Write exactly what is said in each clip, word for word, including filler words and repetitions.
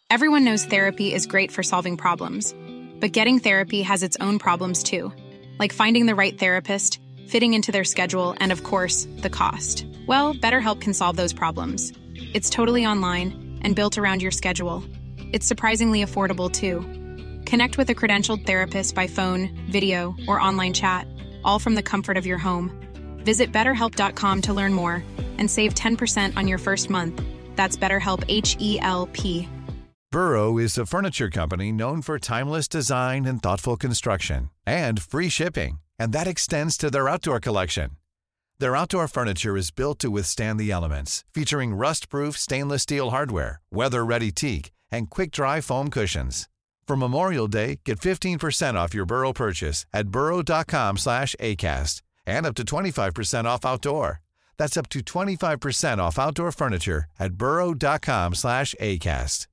Everyone knows therapy is great for solving problems, but getting therapy has its own problems too, like finding the right therapist, fitting into their schedule, and of course, the cost. Well, BetterHelp can solve those problems. It's totally online and built around your schedule. It's surprisingly affordable too. Connect with a credentialed therapist by phone, video, or online chat, all from the comfort of your home. Visit better help dot com to learn more and save ten percent on your first month. That's BetterHelp, H E L P. Burrow is a furniture company known for timeless design and thoughtful construction and free shipping, and that extends to their outdoor collection. Their outdoor furniture is built to withstand the elements, featuring rust-proof stainless steel hardware, weather-ready teak, and quick-dry foam cushions. For Memorial Day, get fifteen percent off your Burrow purchase at burrow dot com slash acast and up to twenty-five percent off outdoor. That's up to twenty-five percent off outdoor furniture at burrow dot com slash acast.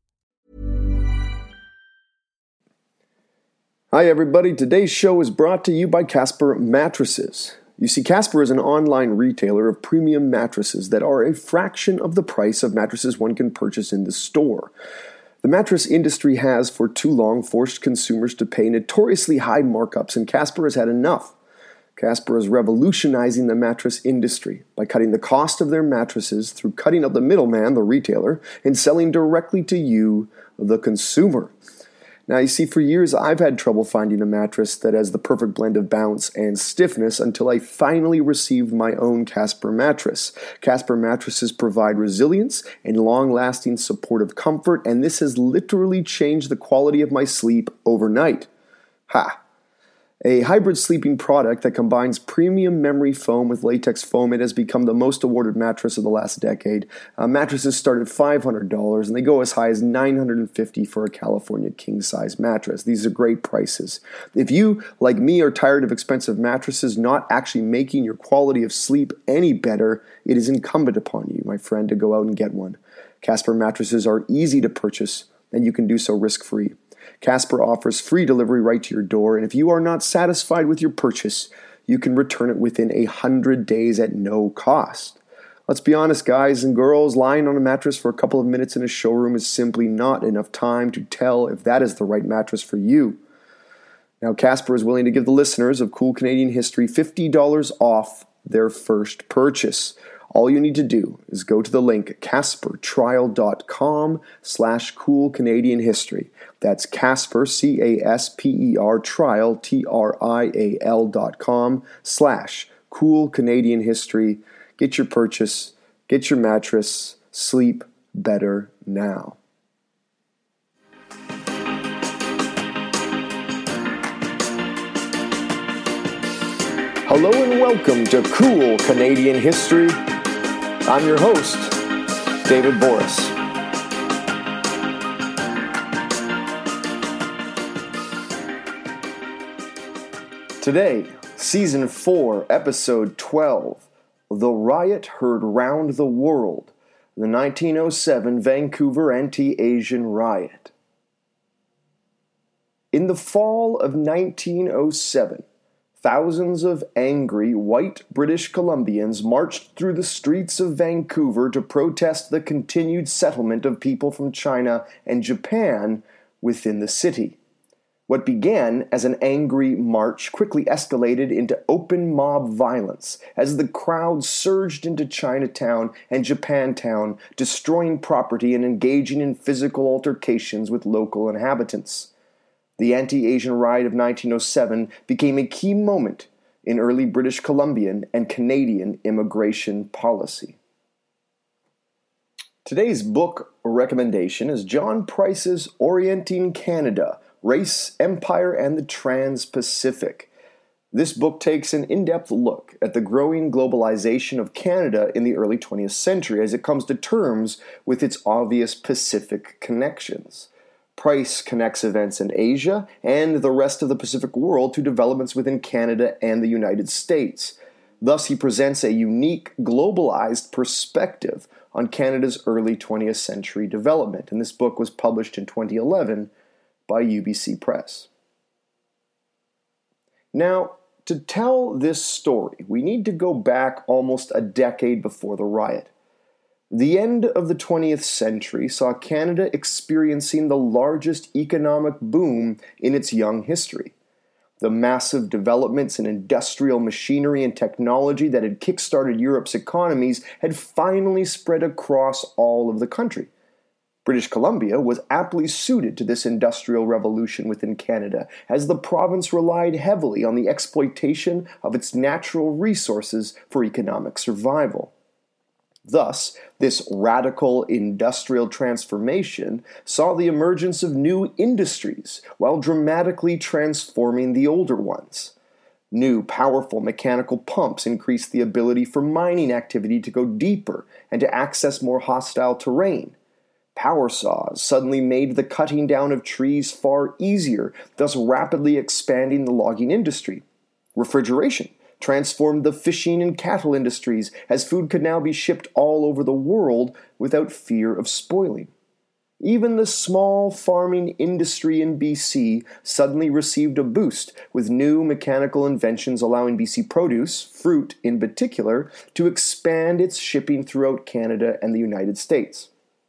Hi everybody, today's show is brought to you by Casper Mattresses. You see, Casper is an online retailer of premium mattresses that are a fraction of the price of mattresses one can purchase in the store. The mattress industry has for too long forced consumers to pay notoriously high markups, and Casper has had enough. Casper is revolutionizing the mattress industry by cutting the cost of their mattresses through cutting out the middleman, the retailer, and selling directly to you, the consumer. Now, you see, for years I've had trouble finding a mattress that has the perfect blend of bounce and stiffness until I finally received my own Casper mattress. Casper mattresses provide resilience and long-lasting supportive comfort, and this has literally changed the quality of my sleep overnight. Ha! A hybrid sleeping product that combines premium memory foam with latex foam, it has become the most awarded mattress of the last decade. Uh, mattresses start at five hundred dollars and they go as high as nine hundred fifty dollars for a California king-size mattress. These are great prices. If you, like me, are tired of expensive mattresses not actually making your quality of sleep any better, it is incumbent upon you, my friend, to go out and get one. Casper mattresses are easy to purchase, and you can do so risk-free. Casper offers free delivery right to your door, and if you are not satisfied with your purchase, you can return it within one hundred days at no cost. Let's be honest, guys and girls, lying on a mattress for a couple of minutes in a showroom is simply not enough time to tell if that is the right mattress for you. Now, Casper is willing to give the listeners of Cool Canadian History fifty dollars off their first purchase. All you need to do is go to the link caspertrial.com slash cool Canadian history. That's Casper, C A S P E R, trial, T R I A L dot com slash cool Canadian history. Get your purchase, get your mattress, sleep better now. Hello and welcome to Cool Canadian History. I'm your host, David Boris. Today, Season four, Episode twelve, The Riot Heard Round the World, the nineteen oh seven Vancouver Anti-Asian Riot. In the fall of nineteen oh seven, thousands of angry white British Columbians marched through the streets of Vancouver to protest the continued settlement of people from China and Japan within the city. What began as an angry march quickly escalated into open mob violence as the crowd surged into Chinatown and Japantown, destroying property and engaging in physical altercations with local inhabitants. The anti-Asian riot of nineteen oh seven became a key moment in early British Columbian and Canadian immigration policy. Today's book recommendation is John Price's Orienting Canada, Race, Empire, and the Trans-Pacific. This book takes an in-depth look at the growing globalization of Canada in the early twentieth century as it comes to terms with its obvious Pacific connections. Price connects events in Asia and the rest of the Pacific world to developments within Canada and the United States. Thus, he presents a unique, globalized perspective on Canada's early twentieth century development, and this book was published in twenty eleven by U B C Press. Now, to tell this story, we need to go back almost a decade before the riot. The end of the twentieth century saw Canada experiencing the largest economic boom in its young history. The massive developments in industrial machinery and technology that had kick-started Europe's economies had finally spread across all of the country. British Columbia was aptly suited to this industrial revolution within Canada, as the province relied heavily on the exploitation of its natural resources for economic survival. Thus, this radical industrial transformation saw the emergence of new industries while dramatically transforming the older ones. New, powerful mechanical pumps increased the ability for mining activity to go deeper and to access more hostile terrain. Power saws suddenly made the cutting down of trees far easier, thus rapidly expanding the logging industry. Refrigeration transformed the fishing and cattle industries, as food could now be shipped all over the world without fear of spoiling. Even the small farming industry in B C suddenly received a boost, with new mechanical inventions allowing B C produce, fruit in particular, to expand its shipping throughout Canada and the United States.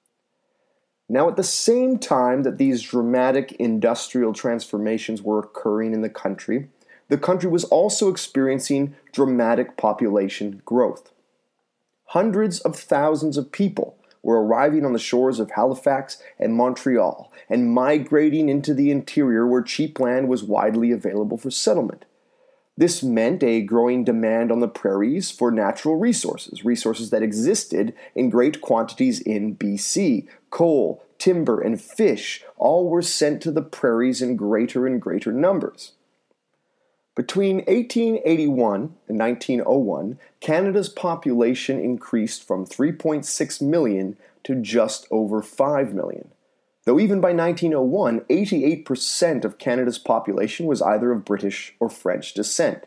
Now, at the same time that these dramatic industrial transformations were occurring in the country, the country was also experiencing dramatic population growth. Hundreds of thousands of people were arriving on the shores of Halifax and Montreal and migrating into the interior where cheap land was widely available for settlement. This meant a growing demand on the prairies for natural resources, resources that existed in great quantities in B C. Coal, timber, and fish all were sent to the prairies in greater and greater numbers. Between eighteen eighty-one and nineteen oh one, Canada's population increased from three point six million to just over five million. Though even by nineteen oh one, eighty-eight percent of Canada's population was either of British or French descent.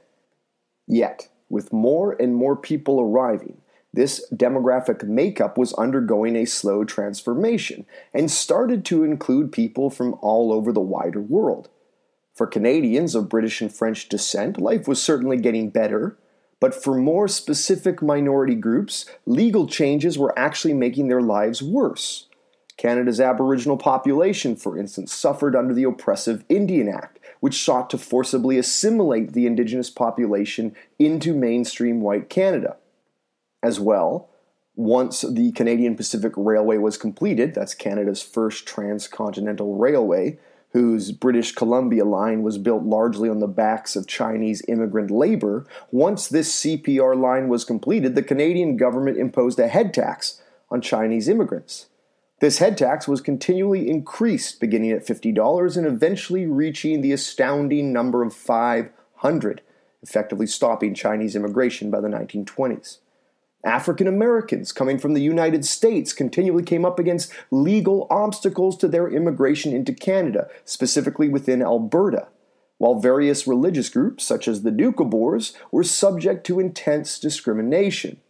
Yet, with more and more people arriving, this demographic makeup was undergoing a slow transformation and started to include people from all over the wider world. For Canadians of British and French descent, life was certainly getting better, but for more specific minority groups, legal changes were actually making their lives worse. Canada's Aboriginal population, for instance, suffered under the oppressive Indian Act, which sought to forcibly assimilate the Indigenous population into mainstream white Canada. As well, once the Canadian Pacific Railway was completed, that's Canada's first transcontinental railway, whose British Columbia line was built largely on the backs of Chinese immigrant labor, once this C P R line was completed, the Canadian government imposed a head tax on Chinese immigrants. This head tax was continually increased, beginning at fifty dollars and eventually reaching the astounding number of five hundred, effectively stopping Chinese immigration by the nineteen twenties. African Americans coming from the United States continually came up against legal obstacles to their immigration into Canada, specifically within Alberta, while various religious groups, such as the Doukhobors, were subject to intense discrimination.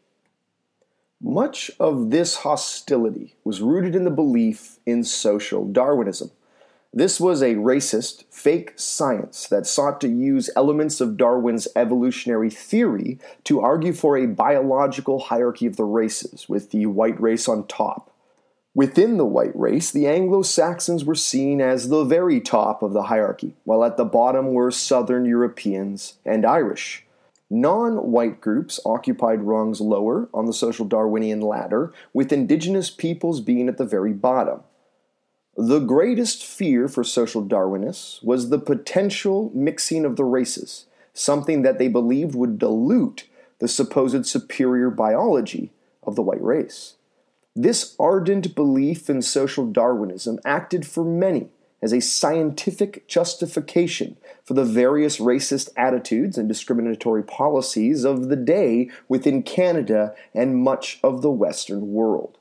Much of this hostility was rooted in the belief in social Darwinism. This was a racist, fake science that sought to use elements of Darwin's evolutionary theory to argue for a biological hierarchy of the races, with the white race on top. Within the white race, the Anglo-Saxons were seen as the very top of the hierarchy, while at the bottom were Southern Europeans and Irish. Non-white groups occupied rungs lower on the social Darwinian ladder, with indigenous peoples being at the very bottom. The greatest fear for social Darwinists was the potential mixing of the races, something that they believed would dilute the supposed superior biology of the white race. This ardent belief in social Darwinism acted for many as a scientific justification for the various racist attitudes and discriminatory policies of the day within Canada and much of the Western world.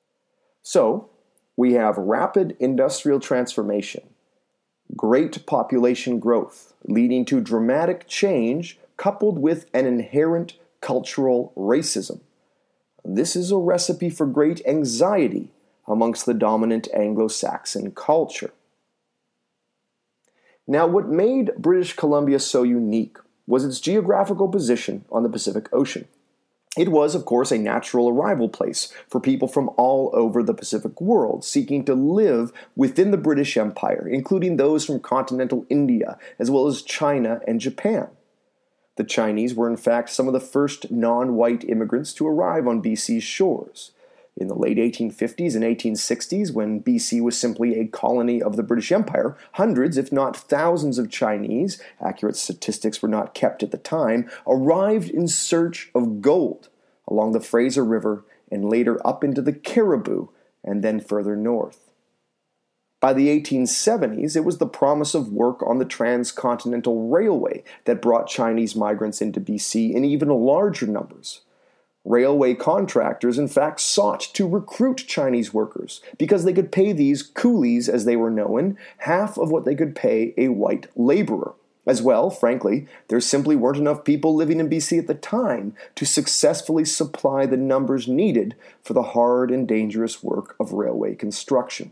So, we have rapid industrial transformation, great population growth, leading to dramatic change coupled with an inherent cultural racism. This is a recipe for great anxiety amongst the dominant Anglo-Saxon culture. Now, what made British Columbia so unique was its geographical position on the Pacific Ocean. It was, of course, a natural arrival place for people from all over the Pacific world seeking to live within the British Empire, including those from continental India, as well as China and Japan. The Chinese were, in fact, some of the first non-white immigrants to arrive on B C's shores. In the late eighteen fifties and eighteen sixties, when B C was simply a colony of the British Empire, hundreds, if not thousands of Chinese, accurate statistics were not kept at the time, arrived in search of gold along the Fraser River and later up into the Cariboo and then further north. By the eighteen seventies, it was the promise of work on the Transcontinental Railway that brought Chinese migrants into B C in even larger numbers. Railway contractors, in fact, sought to recruit Chinese workers because they could pay these coolies, as they were known, half of what they could pay a white laborer. As well, frankly, there simply weren't enough people living in B C at the time to successfully supply the numbers needed for the hard and dangerous work of railway construction.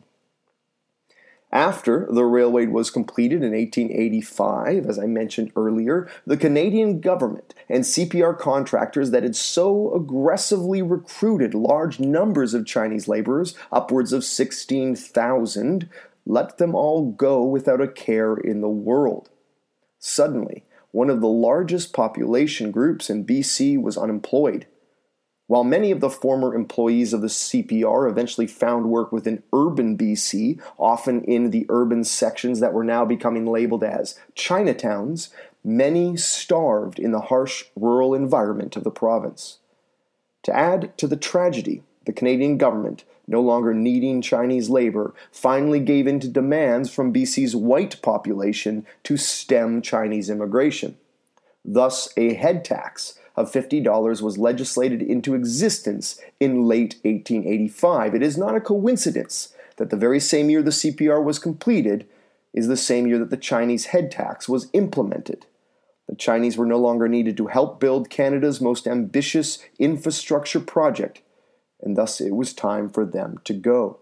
After the railway was completed in eighteen eighty-five, as I mentioned earlier, the Canadian government and C P R contractors that had so aggressively recruited large numbers of Chinese laborers, upwards of sixteen thousand, let them all go without a care in the world. Suddenly, one of the largest population groups in B C was unemployed. While many of the former employees of the C P R eventually found work within urban B C, often in the urban sections that were now becoming labeled as Chinatowns, many starved in the harsh rural environment of the province. To add to the tragedy, the Canadian government, no longer needing Chinese labor, finally gave in to demands from B C's white population to stem Chinese immigration. Thus, a head tax of fifty dollars was legislated into existence in late eighteen eighty-five. It is not a coincidence that the very same year the C P R was completed is the same year that the Chinese head tax was implemented. The Chinese were no longer needed to help build Canada's most ambitious infrastructure project, and thus it was time for them to go.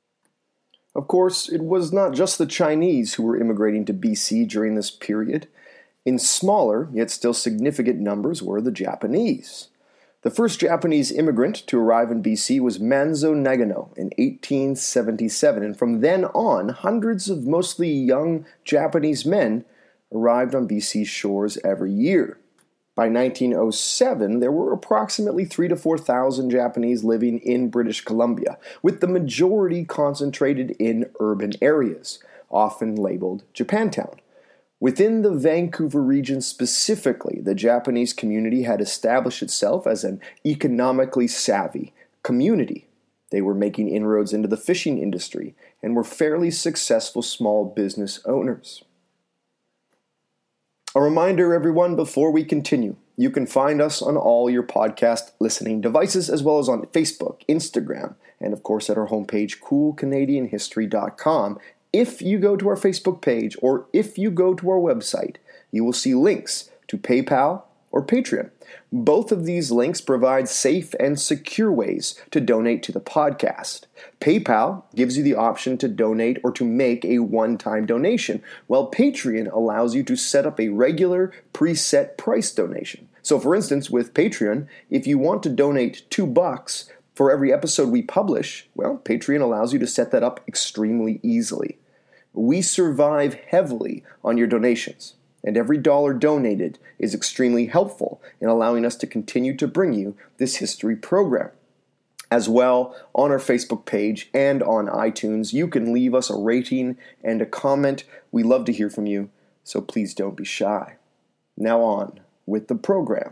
Of course, it was not just the Chinese who were immigrating to B C during this period. In smaller, yet still significant numbers were the Japanese. The first Japanese immigrant to arrive in B C was Manzo Nagano in eighteen seventy-seven, and from then on, hundreds of mostly young Japanese men arrived on B C's shores every year. By nineteen oh seven, there were approximately three to four thousand Japanese living in British Columbia, with the majority concentrated in urban areas, often labeled Japantown. Within the Vancouver region specifically, the Japanese community had established itself as an economically savvy community. They were making inroads into the fishing industry and were fairly successful small business owners. A reminder, everyone, before we continue, you can find us on all your podcast listening devices, as well as on Facebook, Instagram, and of course at our homepage, cool canadian history dot com. If you go to our Facebook page or if you go to our website, you will see links to PayPal or Patreon. Both of these links provide safe and secure ways to donate to the podcast. PayPal gives you the option to donate or to make a one-time donation, while Patreon allows you to set up a regular preset price donation. So for instance, with Patreon, if you want to donate two bucks for every episode we publish, well, Patreon allows you to set that up extremely easily. We survive heavily on your donations, and every dollar donated is extremely helpful in allowing us to continue to bring you this history program. As well, on our Facebook page and on iTunes, you can leave us a rating and a comment. We love to hear from you, so please don't be shy. Now on with the program.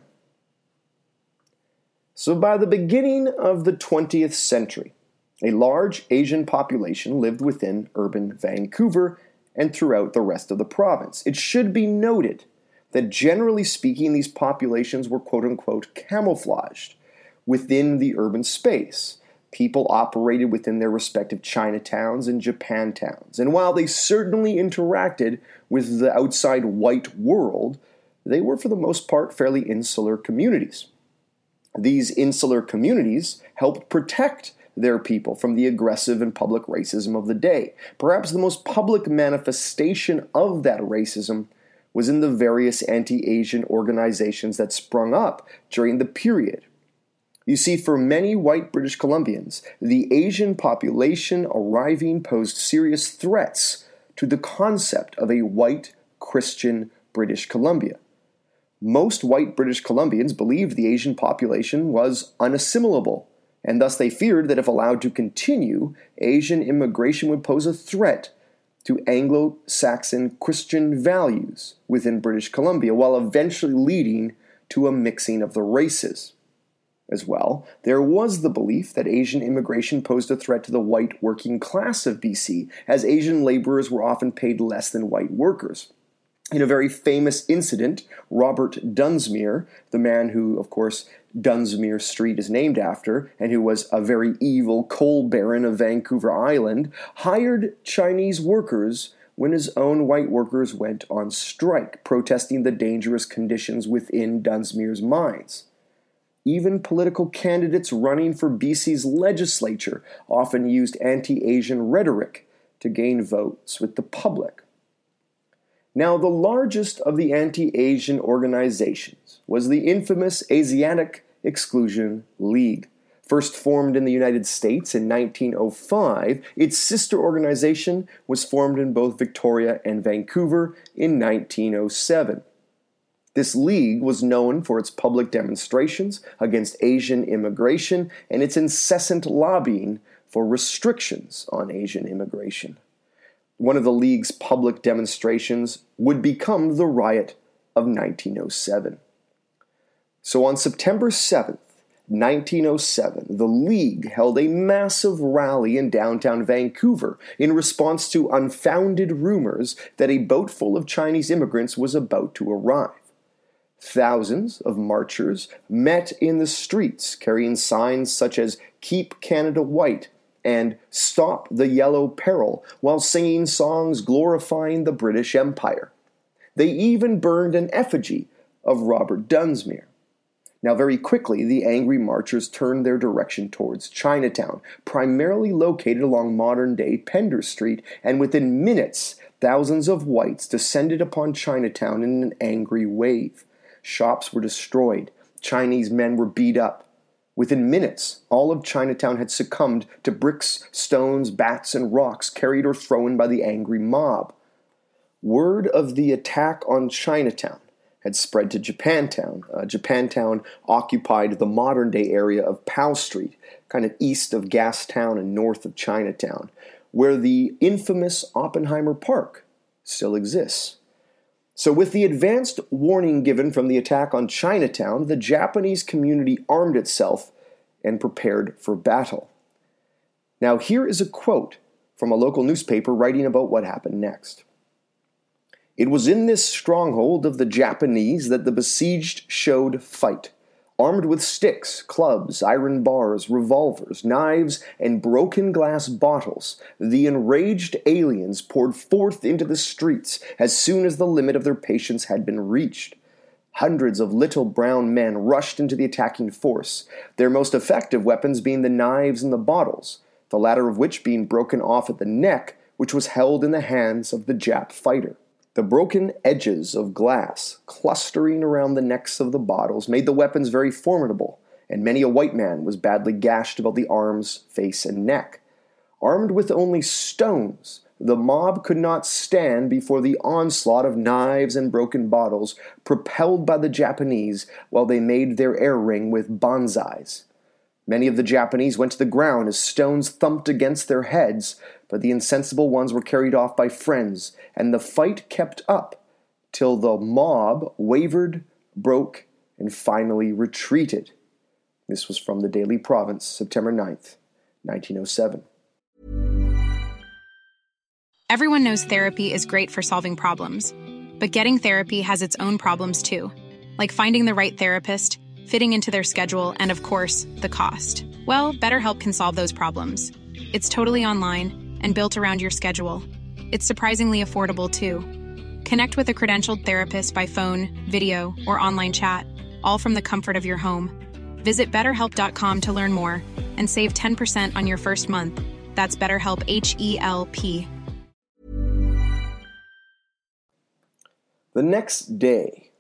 So by the beginning of the twentieth century, a large Asian population lived within urban Vancouver and throughout the rest of the province. It should be noted that generally speaking, these populations were quote-unquote camouflaged within the urban space. People operated within their respective Chinatowns and Japantowns, and while they certainly interacted with the outside white world, they were for the most part fairly insular communities. These insular communities helped protect their people from the aggressive and public racism of the day. Perhaps the most public manifestation of that racism was in the various anti-Asian organizations that sprung up during the period. You see, for many white British Columbians, the Asian population arriving posed serious threats to the concept of a white Christian British Columbia. Most white British Columbians believed the Asian population was unassimilable, and thus they feared that if allowed to continue, Asian immigration would pose a threat to Anglo-Saxon Christian values within British Columbia, while eventually leading to a mixing of the races. As well, there was the belief that Asian immigration posed a threat to the white working class of B C, as Asian laborers were often paid less than white workers. In a very famous incident, Robert Dunsmuir, the man who, of course, Dunsmuir Street is named after, and who was a very evil coal baron of Vancouver Island, hired Chinese workers when his own white workers went on strike, protesting the dangerous conditions within Dunsmuir's mines. Even political candidates running for B C's legislature often used anti-Asian rhetoric to gain votes with the public. Now, the largest of the anti-Asian organizations was the infamous Asiatic Exclusion League. First formed in the United States in nineteen oh five, its sister organization was formed in both Victoria and Vancouver in nineteen oh seven. This league was known for its public demonstrations against Asian immigration and its incessant lobbying for restrictions on Asian immigration. One of the league's public demonstrations would become the riot of nineteen oh seven. So on September seventh, nineteen oh seven, the League held a massive rally in downtown Vancouver in response to unfounded rumors that a boat full of Chinese immigrants was about to arrive. Thousands of marchers met in the streets carrying signs such as "Keep Canada White" and "Stop the Yellow Peril," while singing songs glorifying the British Empire. They even burned an effigy of Robert Dunsmuir. Now, very quickly, the angry marchers turned their direction towards Chinatown, primarily located along modern-day Pender Street, and within minutes, thousands of whites descended upon Chinatown in an angry wave. Shops were destroyed. Chinese men were beat up. Within minutes, all of Chinatown had succumbed to bricks, stones, bats, and rocks carried or thrown by the angry mob. Word of the attack on Chinatown had spread to Japantown. Uh, Japantown occupied the modern-day area of Powell Street, kind of east of Gastown and north of Chinatown, where the infamous Oppenheimer Park still exists. So with the advanced warning given from the attack on Chinatown, the Japanese community armed itself and prepared for battle. Now here is a quote from a local newspaper writing about what happened next. "It was in this stronghold of the Japanese that the besieged showed fight. Armed with sticks, clubs, iron bars, revolvers, knives, and broken glass bottles, the enraged aliens poured forth into the streets as soon as the limit of their patience had been reached. Hundreds of little brown men rushed into the attacking force, their most effective weapons being the knives and the bottles, the latter of which being broken off at the neck, which was held in the hands of the Jap fighter. The broken edges of glass clustering around the necks of the bottles made the weapons very formidable, and many a white man was badly gashed about the arms, face, and neck. Armed with only stones, the mob could not stand before the onslaught of knives and broken bottles propelled by the Japanese while they made their air ring with banzais. Many of the Japanese went to the ground as stones thumped against their heads, but the insensible ones were carried off by friends, and the fight kept up till the mob wavered, broke, and finally retreated." This was from the Daily Province, September ninth, nineteen oh seven. Everyone knows therapy is great for solving problems, but getting therapy has its own problems too, like finding the right therapist, fitting into their schedule, and of course, the cost. Well, BetterHelp can solve those problems. It's totally online and built around your schedule. It's surprisingly affordable too. Connect with a credentialed therapist by phone, video, or online chat, all from the comfort of your home. Visit better help dot com to learn more and save ten percent on your first month. That's BetterHelp, H E L P. The next day,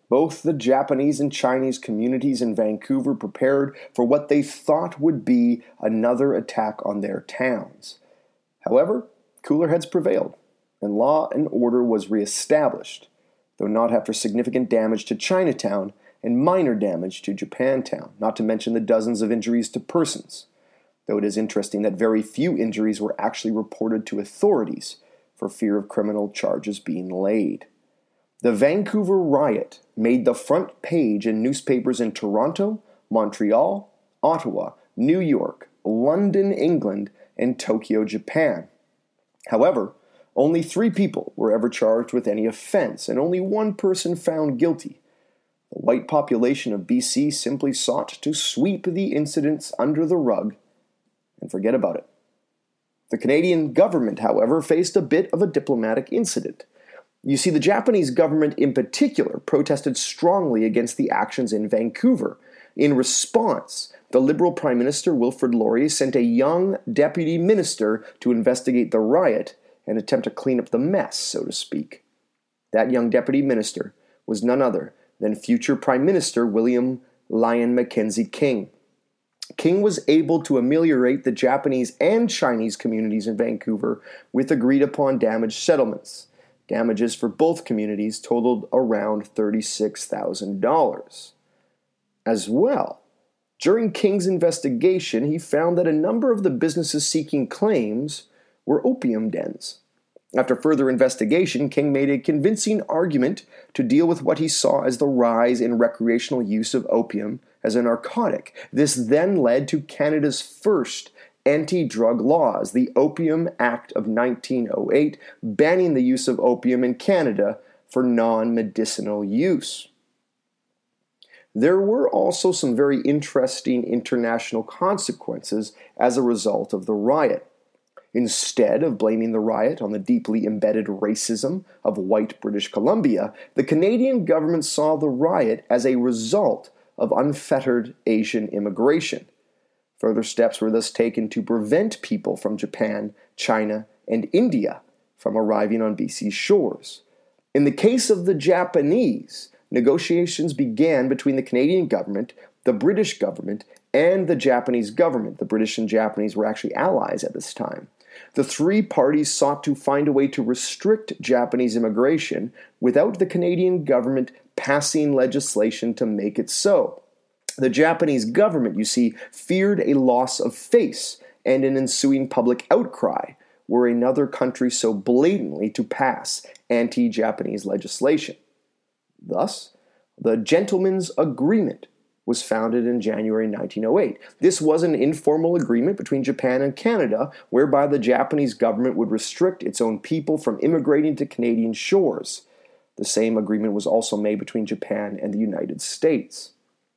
Both the Japanese and Chinese communities in Vancouver prepared for what they thought would be another attack on their towns. However, cooler heads prevailed, and law and order was reestablished, though not after significant damage to Chinatown and minor damage to Japantown, not to mention the dozens of injuries to persons, though it is interesting that very few injuries were actually reported to authorities for fear of criminal charges being laid. The Vancouver riot made the front page in newspapers in Toronto, Montreal, Ottawa, New York, London, England, and Tokyo, Japan. However, only three people were ever charged with any offense, and only one person found guilty. The white population of B C simply sought to sweep the incidents under the rug and forget about it. The Canadian government, however, faced a bit of a diplomatic incident. You see, the Japanese government in particular protested strongly against the actions in Vancouver. In response, the Liberal Prime Minister Wilfrid Laurier sent a young deputy minister to investigate the riot and attempt to clean up the mess, so to speak. That young deputy minister was none other than future Prime Minister William Lyon Mackenzie King. King was able to ameliorate the Japanese and Chinese communities in Vancouver with agreed-upon damage settlements. Damages for both communities totaled around thirty-six thousand dollars. As well, during King's investigation, he found that a number of the businesses seeking claims were opium dens. After further investigation, King made a convincing argument to deal with what he saw as the rise in recreational use of opium as a narcotic. This then led to Canada's first anti-drug laws, the Opium Act of nineteen oh eight, banning the use of opium in Canada for non-medicinal use. There were also some very interesting international consequences as a result of the riot. Instead of blaming the riot on the deeply embedded racism of white British Columbia, the Canadian government saw the riot as a result of unfettered Asian immigration. Further steps were thus taken to prevent people from Japan, China, and India from arriving on B C's shores. In the case of the Japanese, negotiations began between the Canadian government, the British government, and the Japanese government. The British and Japanese were actually allies at this time. The three parties sought to find a way to restrict Japanese immigration without the Canadian government passing legislation to make it so. The Japanese government, you see, feared a loss of face and an ensuing public outcry were another country so blatantly to pass anti-Japanese legislation. Thus, the Gentlemen's Agreement was founded in January nineteen oh eight. This was an informal agreement between Japan and Canada whereby the Japanese government would restrict its own people from immigrating to Canadian shores. The same agreement was also made between Japan and the United States.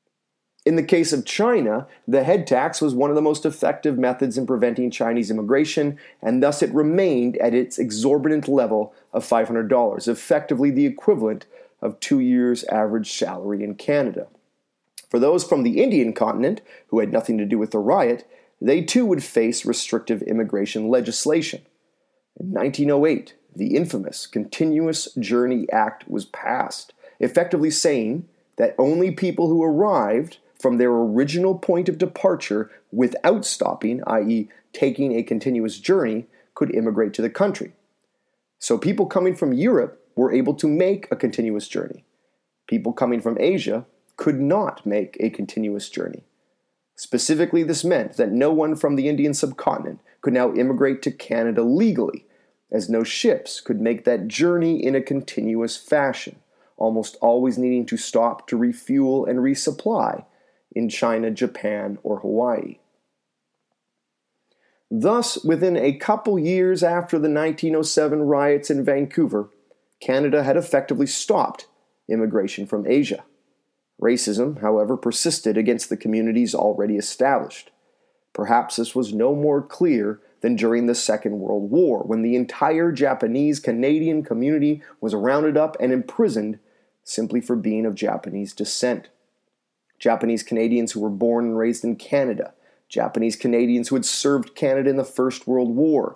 In the case of China, the head tax was one of the most effective methods in preventing Chinese immigration, and thus it remained at its exorbitant level of five hundred dollars, effectively the equivalent of two years' average salary in Canada. For those from the Indian continent, who had nothing to do with the riot, they too would face restrictive immigration legislation. In nineteen oh eight, the infamous Continuous Journey Act was passed, effectively saying that only people who arrived from their original point of departure without stopping, that is taking a continuous journey, could immigrate to the country. So people coming from Europe were able to make a continuous journey. People coming from Asia could not make a continuous journey. Specifically, this meant that no one from the Indian subcontinent could now immigrate to Canada legally, as no ships could make that journey in a continuous fashion, almost always needing to stop to refuel and resupply in China, Japan, or Hawaii. Thus, within a couple years after the nineteen oh seven riots in Vancouver, Canada had effectively stopped immigration from Asia. Racism, however, persisted against the communities already established. Perhaps this was no more clear than during the Second World War, when the entire Japanese-Canadian community was rounded up and imprisoned simply for being of Japanese descent. Japanese Canadians who were born and raised in Canada, Japanese Canadians who had served Canada in the First World War,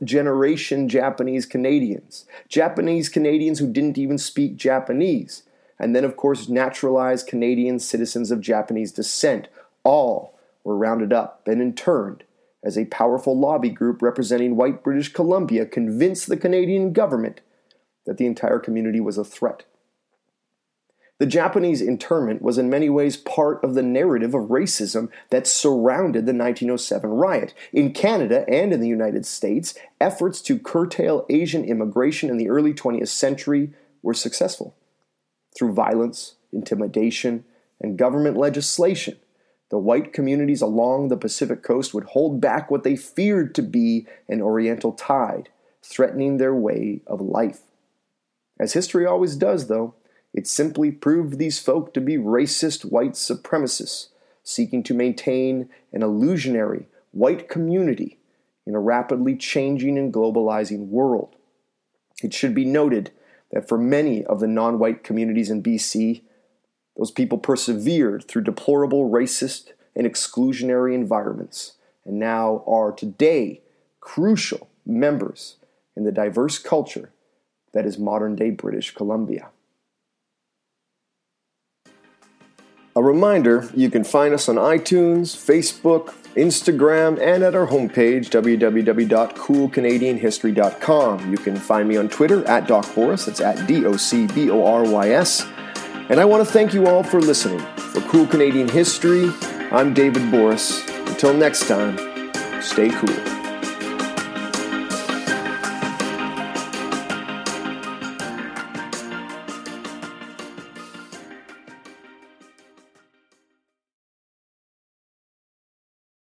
fourth-generation Japanese Canadians, Japanese Canadians who didn't even speak Japanese, and then, of course, naturalized Canadian citizens of Japanese descent. All were rounded up and interned as a powerful lobby group representing white British Columbia convinced the Canadian government that the entire community was a threat. The Japanese internment was in many ways part of the narrative of racism that surrounded the nineteen oh seven riot. In Canada and in the United States, efforts to curtail Asian immigration in the early twentieth century were successful. Through violence, intimidation, and government legislation, the white communities along the Pacific coast would hold back what they feared to be an Oriental tide, threatening their way of life. As history always does, though, it simply proved these folk to be racist white supremacists, seeking to maintain an illusionary white community in a rapidly changing and globalizing world. It should be noted that for many of the non-white communities in B C, those people persevered through deplorable racist and exclusionary environments, and now are today crucial members in the diverse culture that is modern-day British Columbia. A reminder, you can find us on iTunes, Facebook, Instagram, and at our homepage, w w w dot cool canadian history dot com. You can find me on Twitter, at Doc Boris, that's at D O C B O R Y S. And I want to thank you all for listening. For Cool Canadian History, I'm David Boris. Until next time, stay cool.